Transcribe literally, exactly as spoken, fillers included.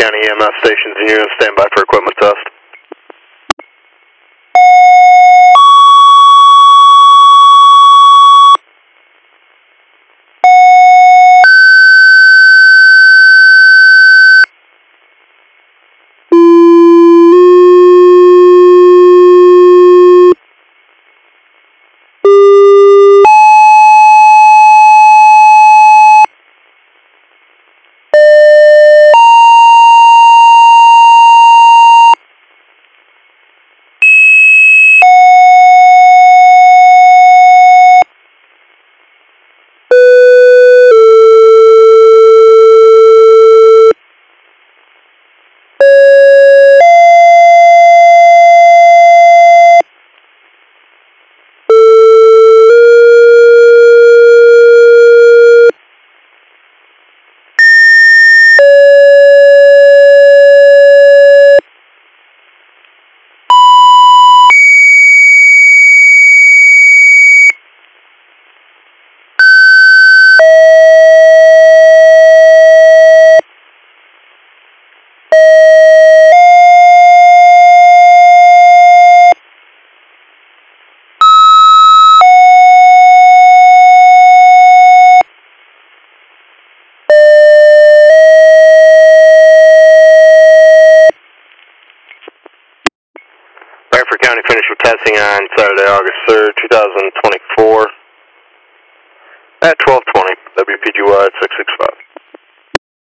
County E M S stations and you're on standby for equipment test. Bradford County finished with testing on Saturday, August third, two thousand twenty-four at twelve twenty, W P G Y six six five.